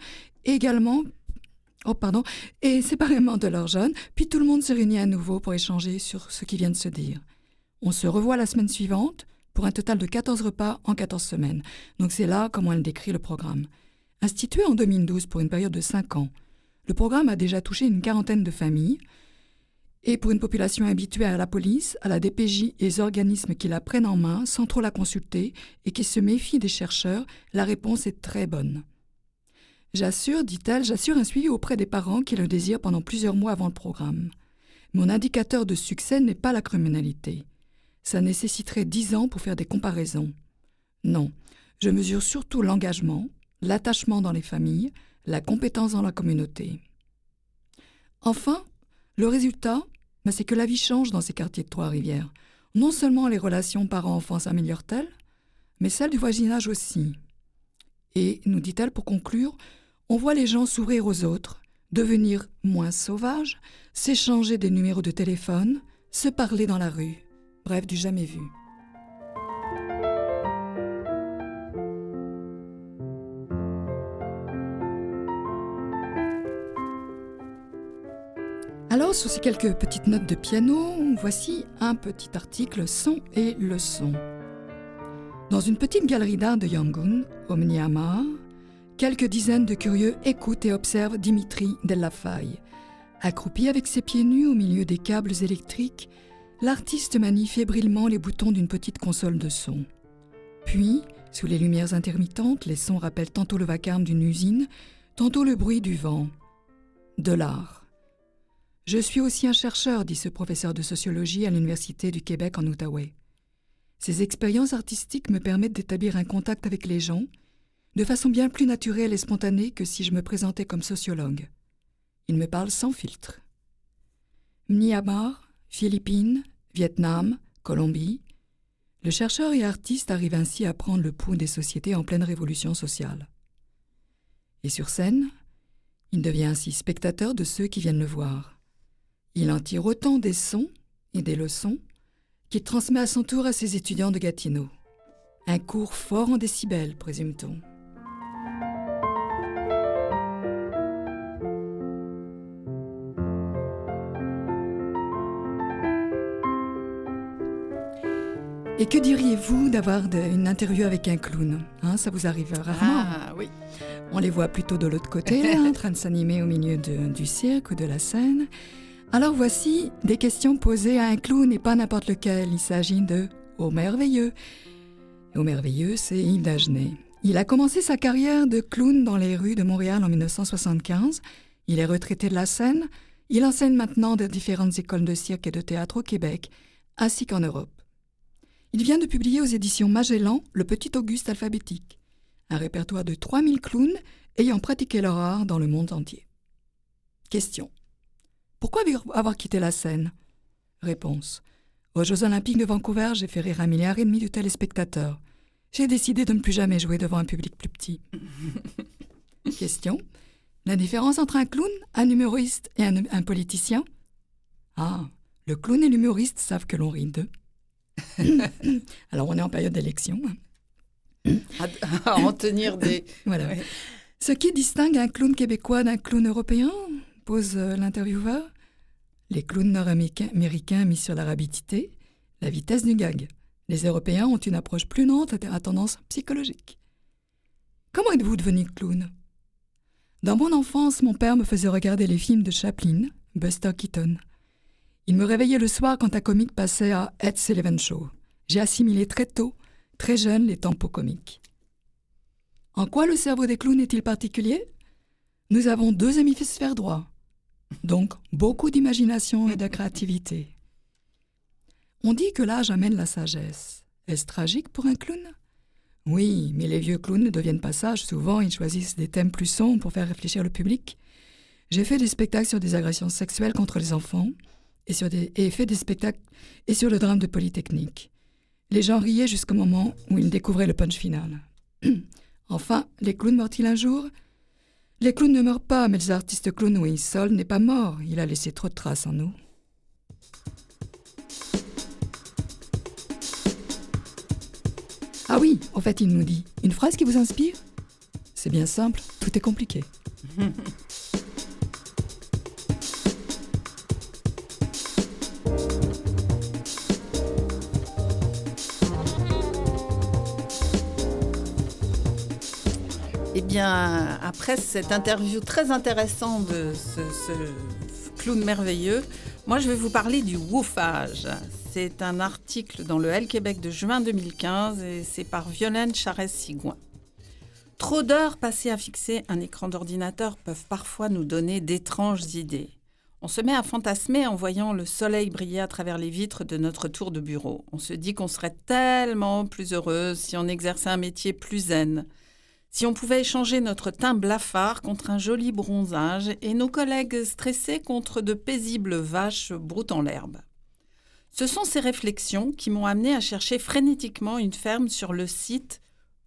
et séparément de leurs jeunes, puis tout le monde se réunit à nouveau pour échanger sur ce qui vient de se dire. On se revoit la semaine suivante pour un total de 14 repas en 14 semaines. Donc c'est là comment elle décrit le programme. Institué en 2012 pour une période de 5 ans, le programme a déjà touché une 40aine de familles, et pour une population habituée à la police, à la DPJ et aux organismes qui la prennent en main sans trop la consulter et qui se méfient des chercheurs, la réponse est très bonne. J'assure, dit-elle, un suivi auprès des parents qui le désirent pendant plusieurs mois avant le programme. Mon indicateur de succès n'est pas la criminalité. Ça nécessiterait 10 ans pour faire des comparaisons. Non, je mesure surtout l'engagement, l'attachement dans les familles, la compétence dans la communauté. Enfin, le résultat, c'est que la vie change dans ces quartiers de Trois-Rivières. Non seulement les relations parents-enfants s'améliorent-elles, mais celles du voisinage aussi. Et, nous dit-elle pour conclure, on voit les gens s'ouvrir aux autres, devenir moins sauvages, s'échanger des numéros de téléphone, se parler dans la rue. Bref, du jamais vu. Alors, sur ces quelques petites notes de piano, voici un petit article Son et leçons. Dans une petite galerie d'art de Yangon, au Myanmar, quelques dizaines de curieux écoutent et observent Dimitri Delafaye. Accroupi avec ses pieds nus au milieu des câbles électriques, l'artiste manie fébrilement les boutons d'une petite console de son. Puis, sous les lumières intermittentes, les sons rappellent tantôt le vacarme d'une usine, tantôt le bruit du vent. De l'art. Je suis aussi un chercheur, dit ce professeur de sociologie à l'Université du Québec en Outaouais. Ces expériences artistiques me permettent d'établir un contact avec les gens de façon bien plus naturelle et spontanée que si je me présentais comme sociologue. Il me parle sans filtre. Myanmar, Philippines, Vietnam, Colombie. Le chercheur et artiste arrive ainsi à prendre le pouls des sociétés en pleine révolution sociale. Et sur scène, il devient ainsi spectateur de ceux qui viennent le voir. Il en tire autant des sons et des leçons qu'il transmet à son tour à ses étudiants de Gatineau. Un cours fort en décibels, présume-t-on. Et que diriez-vous d'avoir une interview avec un clown ? Ça vous arrive rarement. Ah oui. On les voit plutôt de l'autre côté, en train de s'animer au milieu du cirque ou de la scène. Alors voici des questions posées à un clown et pas n'importe lequel. Il s'agit de Au Merveilleux. Au Merveilleux, c'est Yves Dagenet. Il a commencé sa carrière de clown dans les rues de Montréal en 1975. Il est retraité de la scène. Il enseigne maintenant dans différentes écoles de cirque et de théâtre au Québec, ainsi qu'en Europe. Il vient de publier aux éditions Magellan Le Petit Auguste alphabétique, un répertoire de 3000 clowns ayant pratiqué leur art dans le monde entier. Question. Pourquoi avoir quitté la scène ? Réponse. Aux Jeux Olympiques de Vancouver, j'ai fait rire 1,5 milliard de téléspectateurs. J'ai décidé de ne plus jamais jouer devant un public plus petit. Question. La différence entre un clown, un humoriste et un politicien ? Ah, le clown et l'humoriste savent que l'on rit d'eux. Alors, on est en période d'élection. À en tenir des... Voilà. Ouais. Ce qui distingue un clown québécois d'un clown européen ? Pose l'intervieweur. Les clowns nord-américains mis sur la rapidité, la vitesse du gag. Les Européens ont une approche plus lente à tendance psychologique. Comment êtes-vous devenu clown ? Dans mon enfance, mon père me faisait regarder les films de Chaplin, Buster Keaton. Il me réveillait le soir quand un comique passait à Ed Sullivan Show. J'ai assimilé très tôt, très jeune, les tempos comiques. En quoi le cerveau des clowns est-il particulier ? Nous avons 2 hémisphères droits. Donc, beaucoup d'imagination et de créativité. On dit que l'âge amène la sagesse. Est-ce tragique pour un clown ? Oui, mais les vieux clowns ne deviennent pas sages. Souvent, ils choisissent des thèmes plus sombres pour faire réfléchir le public. J'ai fait des spectacles sur des agressions sexuelles contre les enfants et fait des spectacles et sur le drame de Polytechnique. Les gens riaient jusqu'au moment où ils découvraient le punch final. Enfin, les clowns meurent-ils un jour ? Les clowns ne meurent pas, mais les artistes clowns, oui, Sol n'est pas mort. Il a laissé trop de traces en nous. Ah oui, en fait, il nous dit « Une phrase qui vous inspire ?» C'est bien simple, tout est compliqué. Eh bien, après cette interview très intéressante de ce clown merveilleux, moi je vais vous parler du woofage. C'est un article dans le Elle Québec de juin 2015 et c'est par Violaine Charest-Sigouin. Trop d'heures passées à fixer un écran d'ordinateur peuvent parfois nous donner d'étranges idées. On se met à fantasmer en voyant le soleil briller à travers les vitres de notre tour de bureau. On se dit qu'on serait tellement plus heureuse si on exerçait un métier plus zen. Si on pouvait échanger notre teint blafard contre un joli bronzage et nos collègues stressés contre de paisibles vaches broutant l'herbe. Ce sont ces réflexions qui m'ont amené à chercher frénétiquement une ferme sur le site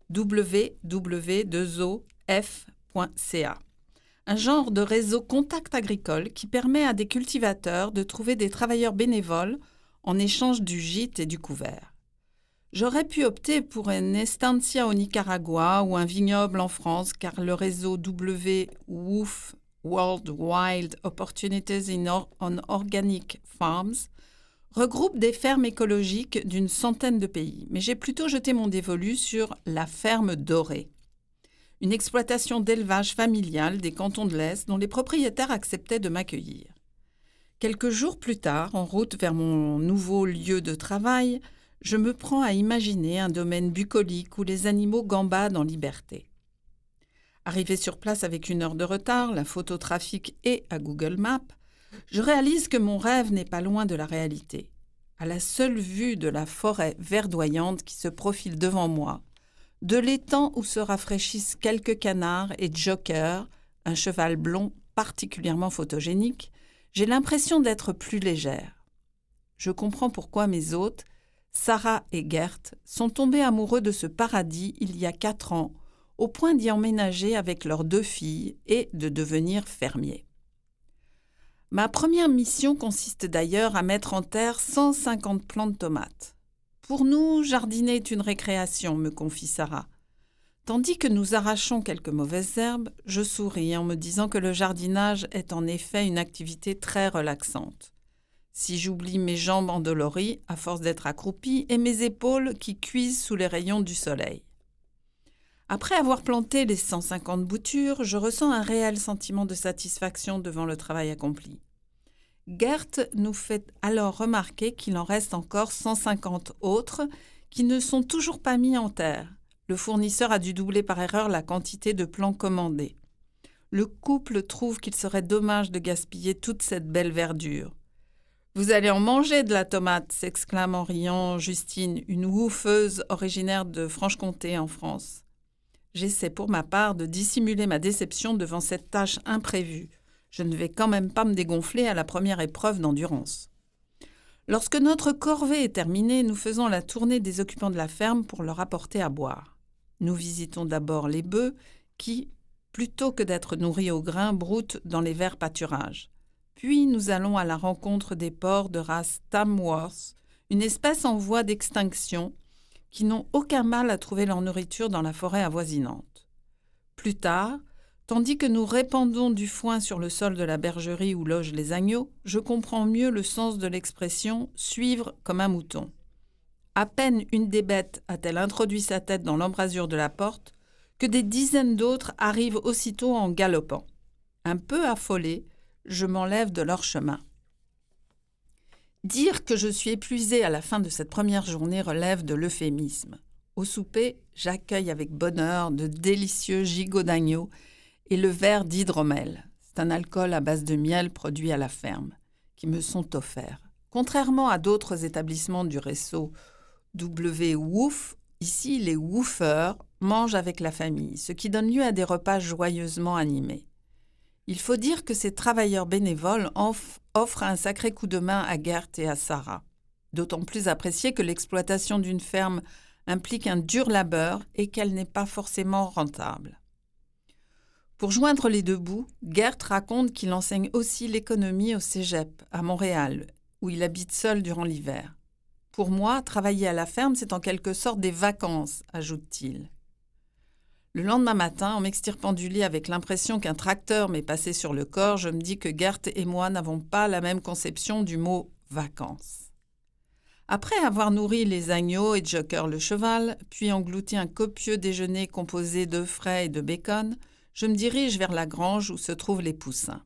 www.2of.ca. Un genre de réseau contact agricole qui permet à des cultivateurs de trouver des travailleurs bénévoles en échange du gîte et du couvert. J'aurais pu opter pour une estancia au Nicaragua ou un vignoble en France, car le réseau WWOOF, World Wild Opportunities on Organic Farms, regroupe des fermes écologiques d'une centaine de pays. Mais j'ai plutôt jeté mon dévolu sur la ferme dorée, une exploitation d'élevage familial des cantons de l'Est dont les propriétaires acceptaient de m'accueillir. Quelques jours plus tard, en route vers mon nouveau lieu de travail, je me prends à imaginer un domaine bucolique où les animaux gambadent en liberté. Arrivé sur place avec 1 heure de retard, la faute au trafic et à Google Maps, je réalise que mon rêve n'est pas loin de la réalité. À la seule vue de la forêt verdoyante qui se profile devant moi, de l'étang où se rafraîchissent quelques canards et Joker, un cheval blond particulièrement photogénique, j'ai l'impression d'être plus légère. Je comprends pourquoi mes hôtes, Sarah et Gert, sont tombés amoureux de ce paradis il y a 4 ans, au point d'y emménager avec leurs 2 filles et de devenir fermiers. Ma première mission consiste d'ailleurs à mettre en terre 150 plants de tomates. Pour nous, jardiner est une récréation, me confie Sarah. Tandis que nous arrachons quelques mauvaises herbes, je souris en me disant que le jardinage est en effet une activité très relaxante. Si j'oublie mes jambes endolories, à force d'être accroupie, et mes épaules qui cuisent sous les rayons du soleil. Après avoir planté les 150 boutures, je ressens un réel sentiment de satisfaction devant le travail accompli. Gert nous fait alors remarquer qu'il en reste encore 150 autres qui ne sont toujours pas mis en terre. Le fournisseur a dû doubler par erreur la quantité de plants commandés. Le couple trouve qu'il serait dommage de gaspiller toute cette belle verdure. « Vous allez en manger de la tomate !» s'exclame en riant Justine, une woofeuse originaire de Franche-Comté en France. J'essaie pour ma part de dissimuler ma déception devant cette tâche imprévue. Je ne vais quand même pas me dégonfler à la première épreuve d'endurance. Lorsque notre corvée est terminée, nous faisons la tournée des occupants de la ferme pour leur apporter à boire. Nous visitons d'abord les bœufs qui, plutôt que d'être nourris au grain, broutent dans les verts pâturages. Puis nous allons à la rencontre des porcs de race Tamworth, une espèce en voie d'extinction, qui n'ont aucun mal à trouver leur nourriture dans la forêt avoisinante. Plus tard, tandis que nous répandons du foin sur le sol de la bergerie où logent les agneaux, je comprends mieux le sens de l'expression « suivre comme un mouton ». À peine une des bêtes a-t-elle introduit sa tête dans l'embrasure de la porte que des dizaines d'autres arrivent aussitôt en galopant. Un peu affolée, je m'enlève de leur chemin. Dire que je suis épuisée à la fin de cette première journée relève de l'euphémisme. Au souper, j'accueille avec bonheur de délicieux gigots d'agneau et le verre d'hydromel. C'est un alcool à base de miel produit à la ferme, qui me sont offerts. Contrairement à d'autres établissements du réseau WWOOF, ici les woofers mangent avec la famille, ce qui donne lieu à des repas joyeusement animés. Il faut dire que ces travailleurs bénévoles offrent un sacré coup de main à Gert et à Sarah. d'autant plus appréciée que l'exploitation d'une ferme implique un dur labeur et qu'elle n'est pas forcément rentable. Pour joindre les deux bouts, Gert raconte qu'il enseigne aussi l'économie au Cégep, à Montréal, où il habite seul durant l'hiver. « Pour moi, travailler à la ferme, c'est en quelque sorte des vacances », ajoute-t-il. Le lendemain matin, en m'extirpant du lit avec l'impression qu'un tracteur m'est passé sur le corps, je me dis que Gert et moi n'avons pas la même conception du mot « vacances ». Après avoir nourri les agneaux et Joker le cheval, puis englouti un copieux déjeuner composé d'œufs frais et de bacon, je me dirige vers la grange où se trouvent les poussins.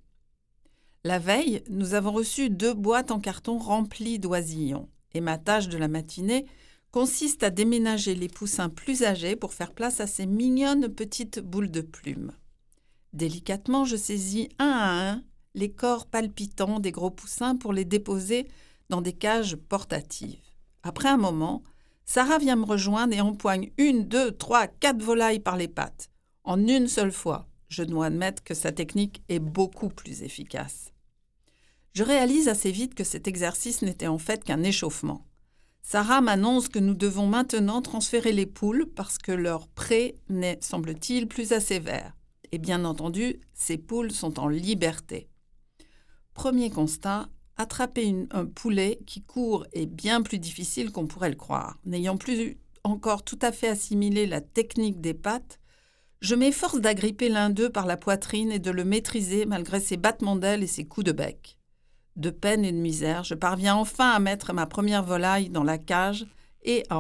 La veille, nous avons reçu 2 boîtes en carton remplies d'oisillons, et ma tâche de la matinée consiste à déménager les poussins plus âgés pour faire place à ces mignonnes petites boules de plumes. Délicatement, je saisis un à un les corps palpitants des gros poussins pour les déposer dans des cages portatives. Après un moment, Sarah vient me rejoindre et empoigne 1, 2, 3, 4 volailles par les pattes. En une seule fois, je dois admettre que sa technique est beaucoup plus efficace. Je réalise assez vite que cet exercice n'était en fait qu'un échauffement. Sarah m'annonce que nous devons maintenant transférer les poules parce que leur pré n'est, semble-t-il, plus assez vert. Et bien entendu, ces poules sont en liberté. Premier constat, attraper un poulet qui court est bien plus difficile qu'on pourrait le croire. N'ayant plus encore tout à fait assimilé la technique des pattes, je m'efforce d'agripper l'un d'eux par la poitrine et de le maîtriser malgré ses battements d'ailes et ses coups de bec. De peine et de misère, je parviens enfin à mettre ma première volaille dans la cage et à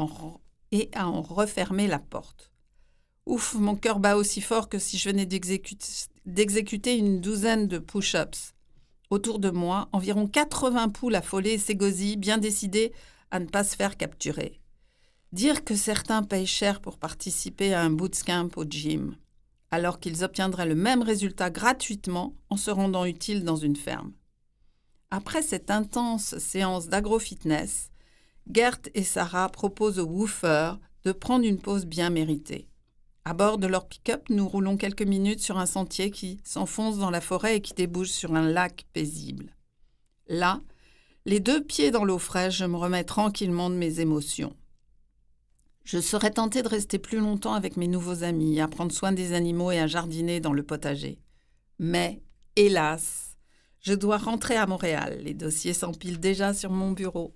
en refermer la porte. Ouf, mon cœur bat aussi fort que si je venais d'exécuter une douzaine de push-ups. Autour de moi, environ 80 poules affolées et s'égosilent, bien décidées à ne pas se faire capturer. Dire que certains payent cher pour participer à un bootcamp au gym, alors qu'ils obtiendraient le même résultat gratuitement en se rendant utiles dans une ferme. Après cette intense séance d'agro-fitness, Gert et Sarah proposent aux woofers de prendre une pause bien méritée. À bord de leur pick-up, nous roulons quelques minutes sur un sentier qui s'enfonce dans la forêt et qui débouche sur un lac paisible. Là, les 2 pieds dans l'eau fraîche, je me remets tranquillement de mes émotions. Je serais tentée de rester plus longtemps avec mes nouveaux amis, à prendre soin des animaux et à jardiner dans le potager. Mais, hélas, je dois rentrer à Montréal. Les dossiers s'empilent déjà sur mon bureau.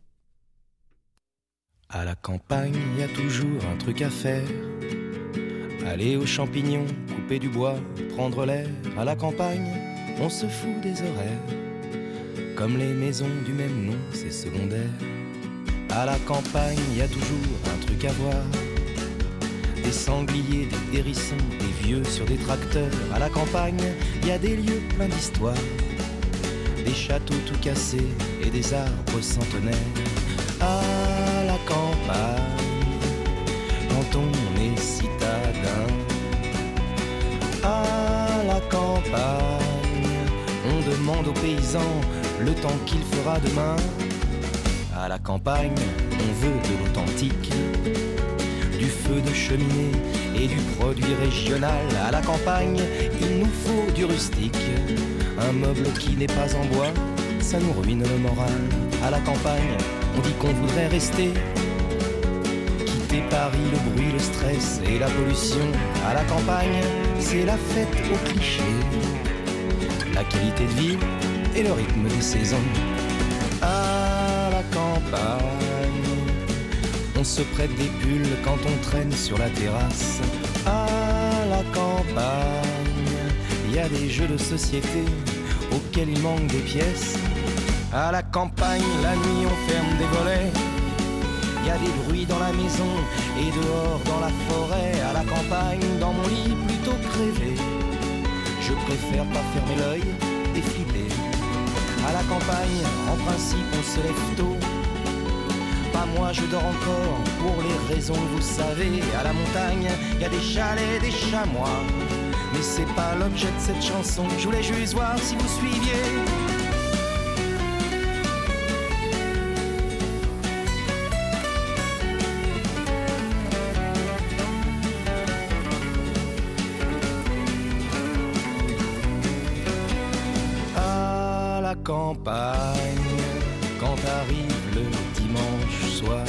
À la campagne, il y a toujours un truc à faire. Aller aux champignons, couper du bois, prendre l'air. À la campagne, on se fout des horaires. Comme les maisons du même nom, c'est secondaire. À la campagne, il y a toujours un truc à voir. Des sangliers, des hérissons, des vieux sur des tracteurs. À la campagne, il y a des lieux pleins d'histoire. Des châteaux tout cassés et des arbres centenaires. À la campagne, quand on est citadin. À la campagne, on demande aux paysans le temps qu'il fera demain. À la campagne, on veut de l'authentique, du feu de cheminée et du produit régional. À la campagne, il nous faut du rustique, un meuble qui n'est pas en bois, ça nous ruine le moral. À la campagne, on dit qu'on voudrait rester, quitter Paris, le bruit, le stress et la pollution. À la campagne, c'est la fête au cliché, la qualité de vie et le rythme des saisons. À la campagne, on se prête des pulls quand on traîne sur la terrasse. À la campagne, il y a des jeux de société auxquels il manque des pièces. À la campagne, la nuit on ferme des volets. Il y a des bruits dans la maison et dehors dans la forêt. À la campagne, dans mon lit plutôt crevé, je préfère pas fermer l'œil et flipper. À la campagne, en principe on se lève tôt. Pas moi, je dors encore pour les raisons que vous savez. À la montagne, il y a des chalets, des chamois, mais c'est pas l'objet de cette chanson. Je voulais juste voir si vous suiviez. À la campagne, quand arrive le dimanche soir.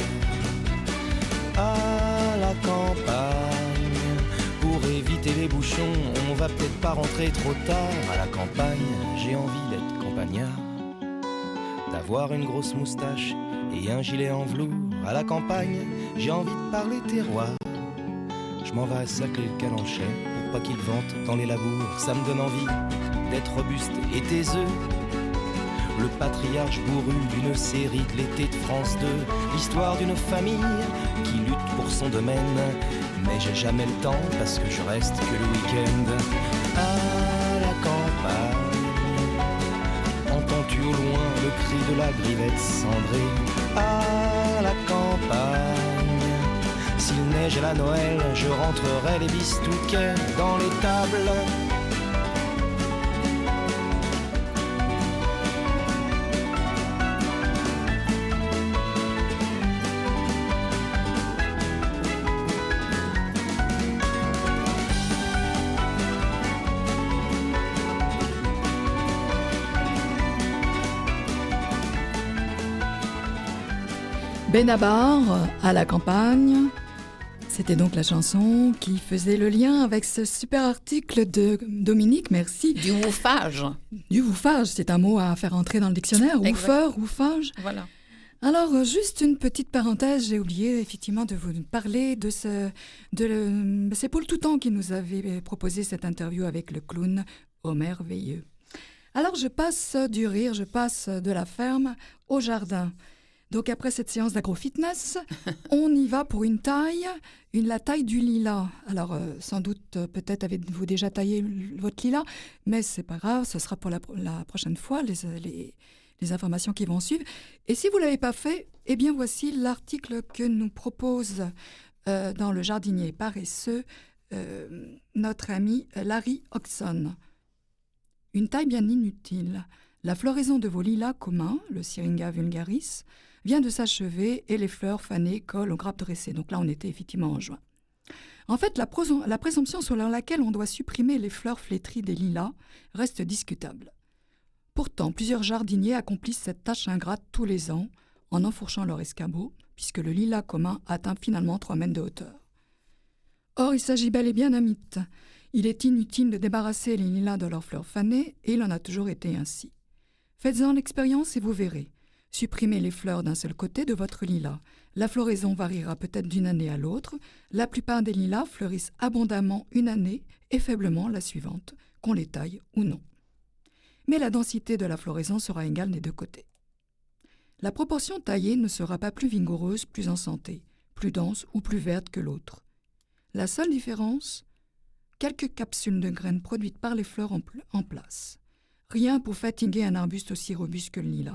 À la campagne, pour éviter les bouchons, on va peut-être pas rentrer trop tard. À la campagne, j'ai envie d'être campagnard, d'avoir une grosse moustache et un gilet en velours. À la campagne, j'ai envie de parler terroir. Je m'en vais sacler le calanchais pour pas qu'il vente dans les labours. Ça me donne envie d'être robuste et taiseux, le patriarche bourru d'une série de l'été de France 2, l'histoire d'une famille qui lutte pour son domaine. Mais j'ai jamais le temps parce que je reste que le week-end. À la campagne, entends-tu au loin le cri de la grivette cendrée? À la campagne, s'il neige à la Noël, je rentrerai les bistouquets dans les tables. Benabar, à la campagne. C'était donc la chanson qui faisait le lien avec ce super article de Dominique, merci. Du woufage. Du woufage, c'est un mot à faire entrer dans le dictionnaire. Woufeur, woufage. Voilà. Alors, juste une petite parenthèse, j'ai oublié effectivement de vous parler de c'est Paul Toutan qui nous avait proposé cette interview avec le clown Homer Veilleux. Alors, je passe du rire, je passe de la ferme au jardin. Donc après cette séance d'agro-fitness, on y va pour une taille, la taille du lilas. Alors sans doute, peut-être avez-vous déjà taillé votre lilas, mais c'est pas grave, ce sera pour la prochaine fois, les informations qui vont suivre. Et si vous ne l'avez pas fait, eh bien voici l'article que nous propose dans Le Jardinier paresseux notre ami Larry Hodgson. Une taille bien inutile. La floraison de vos lilas communs, le Syringa vulgaris, vient de s'achever et les fleurs fanées collent aux grappes dressées. Donc là, on était effectivement en juin. En fait, la présomption selon laquelle on doit supprimer les fleurs flétries des lilas reste discutable. Pourtant, plusieurs jardiniers accomplissent cette tâche ingrate tous les ans en enfourchant leur escabeau, puisque le lilas commun atteint finalement 3 mètres de hauteur. Or, il s'agit bel et bien d'un mythe. Il est inutile de débarrasser les lilas de leurs fleurs fanées, et il en a toujours été ainsi. Faites-en l'expérience et vous verrez. Supprimez les fleurs d'un seul côté de votre lilas. La floraison variera peut-être d'une année à l'autre. La plupart des lilas fleurissent abondamment une année et faiblement la suivante, qu'on les taille ou non. Mais la densité de la floraison sera égale des deux côtés. La proportion taillée ne sera pas plus vigoureuse, plus en santé, plus dense ou plus verte que l'autre. La seule différence, quelques capsules de graines produites par les fleurs en place. Rien pour fatiguer un arbuste aussi robuste que le lilas.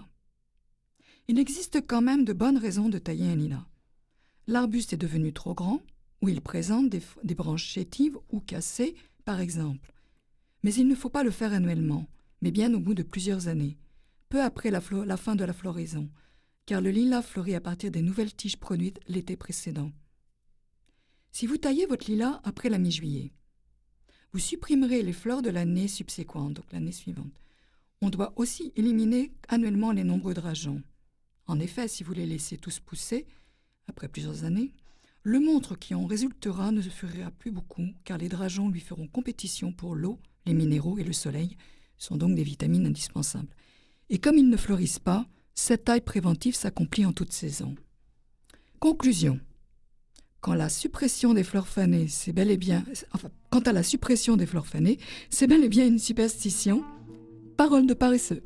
Il existe quand même de bonnes raisons de tailler un lilas. L'arbuste est devenu trop grand, ou il présente des branches chétives ou cassées, par exemple. Mais il ne faut pas le faire annuellement, mais bien au bout de plusieurs années, peu après la fin de la floraison, car le lilas fleurit à partir des nouvelles tiges produites l'été précédent. Si vous taillez votre lilas après la mi-juillet, vous supprimerez les fleurs de l'année subséquente, donc l'année suivante. On doit aussi éliminer annuellement les nombreux drageons. En effet, si vous les laissez tous pousser, après plusieurs années, le montre qui en résultera ne se fera plus beaucoup, car les drageons lui feront compétition pour l'eau, les minéraux et le soleil, sont donc des vitamines indispensables. Et comme ils ne fleurissent pas, cette taille préventive s'accomplit en toute saison. Conclusion. Quant à la suppression des fleurs fanées, c'est bel et bien une superstition. Parole de paresseux.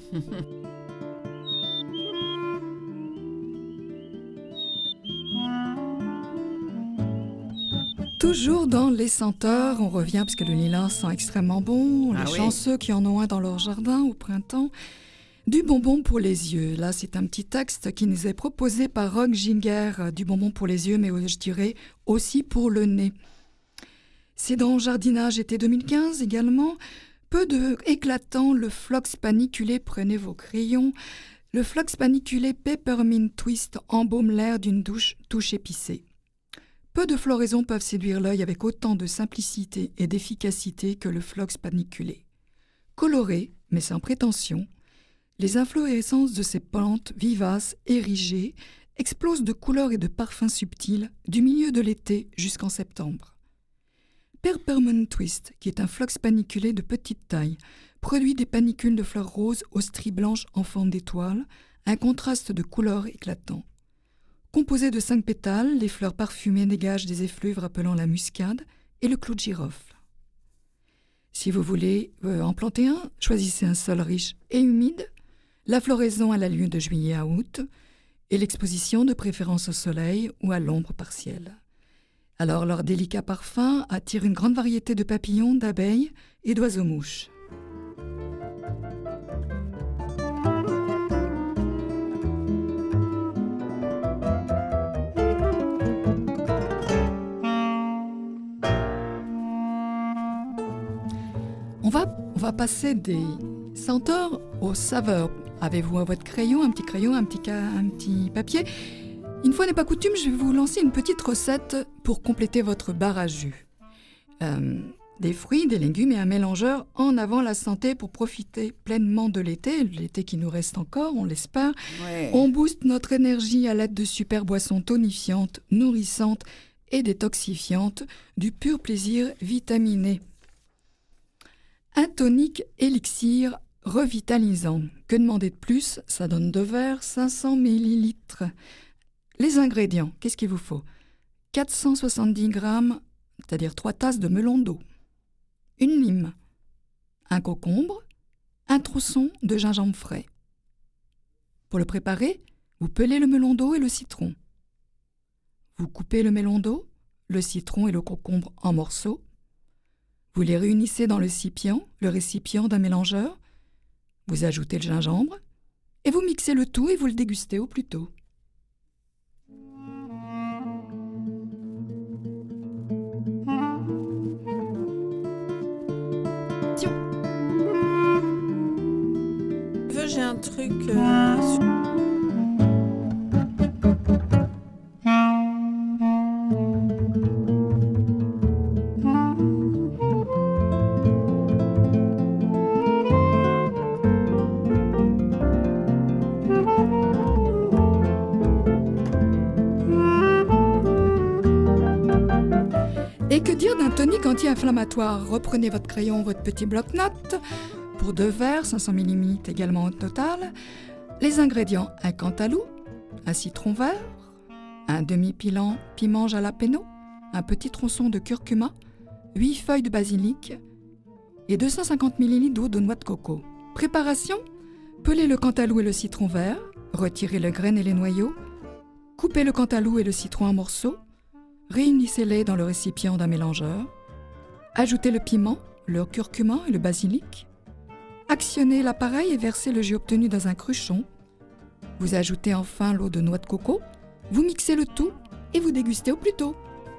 Toujours dans les senteurs, on revient parce que le lilas sent extrêmement bon. Les chanceux qui en ont un dans leur jardin au printemps. Du bonbon pour les yeux. Là, c'est un petit texte qui nous est proposé par Roch Ginger. Du bonbon pour les yeux, mais je dirais aussi pour le nez. C'est dans Jardinage été 2015 également. Peu de éclatant, le Phlox paniculé, prenez vos crayons. Le Phlox paniculé Peppermint Twist embaume l'air d'une touche épicée. Peu de floraisons peuvent séduire l'œil avec autant de simplicité et d'efficacité que le Phlox paniculé. Coloré, mais sans prétention, Les inflorescences de ces plantes vivaces, érigées, explosent de couleurs et de parfums subtils du milieu de l'été jusqu'en septembre. Peppermint Twist, qui est un phlox paniculé de petite taille, produit des panicules de fleurs roses aux stries blanches en forme d'étoiles, un contraste de couleurs éclatant. Composées de 5 pétales, les fleurs parfumées dégagent des effluves rappelant la muscade et le clou de girofle. Si vous voulez en planter un, choisissez un sol riche et humide. La floraison a lieu de juillet à août et l'exposition de préférence au soleil ou à l'ombre partielle. Alors leur délicat parfum attire une grande variété de papillons, d'abeilles et d'oiseaux-mouches. On va passer des senteurs aux saveurs. Avez-vous votre crayon, un petit papier? Une fois n'est pas coutume, je vais vous lancer une petite recette pour compléter votre bar à jus. Des fruits, des légumes et un mélangeur en avant la santé pour profiter pleinement de l'été qui nous reste encore, on l'espère. Ouais. On booste notre énergie à l'aide de super boissons tonifiantes, nourrissantes et détoxifiantes, du pur plaisir vitaminé. Un tonique élixir revitalisant. Que demander de plus? Ça donne 2 verres, 500 ml. Les ingrédients, qu'est-ce qu'il vous faut? 470 grammes, c'est-à-dire 3 tasses de melon d'eau. Une lime. Un concombre. Un tronçon de gingembre frais. Pour le préparer, vous pelez le melon d'eau et le citron. Vous coupez le melon d'eau, le citron et le concombre en morceaux. Vous les réunissez dans le récipient d'un mélangeur. Vous ajoutez le gingembre et vous mixez le tout et vous le dégustez au plus tôt. J'ai un truc... Et que dire d'un tonique anti-inflammatoire? Reprenez votre crayon, votre petit bloc-notes. Pour 2 verres, 500 ml également au total. Les ingrédients: un cantaloupe, un citron vert, un demi-piment jalapeno, un petit tronçon de curcuma, 8 feuilles de basilic et 250 ml d'eau de noix de coco. Préparation: pelez le cantaloupe et le citron vert, retirez les graines et les noyaux, coupez le cantaloupe et le citron en morceaux, réunissez-les dans le récipient d'un mélangeur, ajoutez le piment, le curcuma et le basilic, actionnez l'appareil et versez le jus obtenu dans un cruchon. Vous ajoutez enfin l'eau de noix de coco, vous mixez le tout et vous dégustez au plus tôt.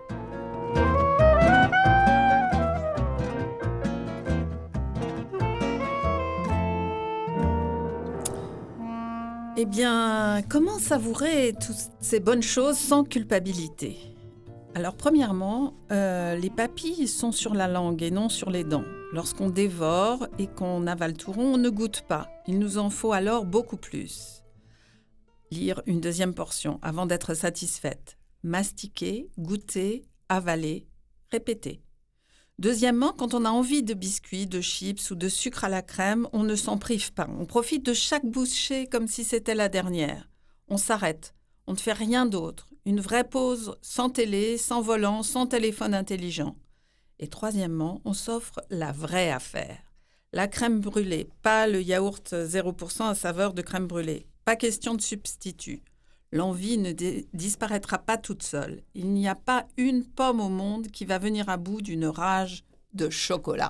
Eh bien, comment savourer toutes ces bonnes choses sans culpabilité? Alors, premièrement, les papilles sont sur la langue et non sur les dents. Lorsqu'on dévore et qu'on avale tout rond, on ne goûte pas. Il nous en faut alors beaucoup plus. Lire une deuxième portion avant d'être satisfaite. Mastiquer, goûter, avaler, répéter. Deuxièmement, quand on a envie de biscuits, de chips ou de sucre à la crème, on ne s'en prive pas. On profite de chaque bouchée comme si c'était la dernière. On s'arrête. On ne fait rien d'autre. Une vraie pause sans télé, sans volant, sans téléphone intelligent. Et troisièmement, on s'offre la vraie affaire. La crème brûlée, pas le yaourt 0% à saveur de crème brûlée. Pas question de substitut. L'envie ne disparaîtra pas toute seule. Il n'y a pas une pomme au monde qui va venir à bout d'une rage de chocolat.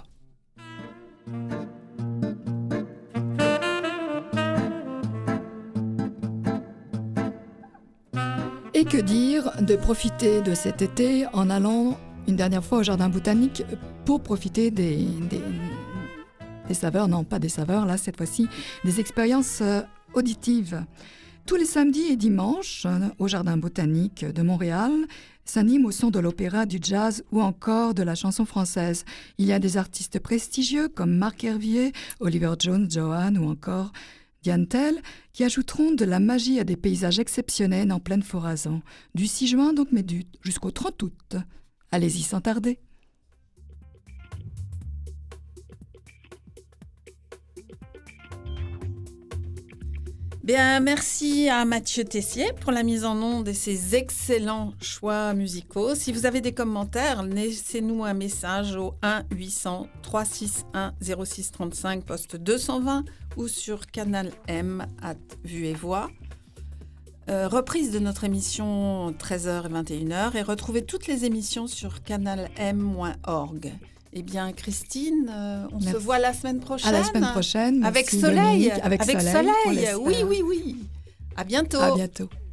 Et que dire de profiter de cet été en allant une dernière fois au jardin botanique pour profiter des saveurs, non pas des saveurs, là cette fois-ci, des expériences auditives. Tous les samedis et dimanches, au Jardin botanique de Montréal, s'anime au son de l'opéra, du jazz ou encore de la chanson française. Il y a des artistes prestigieux comme Marc Hervier, Oliver Jones, Joanne ou encore viennent-elles, qui ajouteront de la magie à des paysages exceptionnels en pleine Forazan, du 6 juin donc, mais jusqu'au 30 août. Allez-y sans tarder. Bien, merci à Mathieu Tessier pour la mise en onde et ses excellents choix musicaux. Si vous avez des commentaires, laissez-nous un message au 1-800-361-0635, poste 220 ou sur Canal M @Vue et Voix. Reprise de notre émission 13h et 21h et retrouvez toutes les émissions sur canalm.org. Eh bien, Christine, on se voit la semaine prochaine. À la semaine prochaine. Avec Merci, Soleil. Dominique. Avec Soleil. Oui. À bientôt. À bientôt.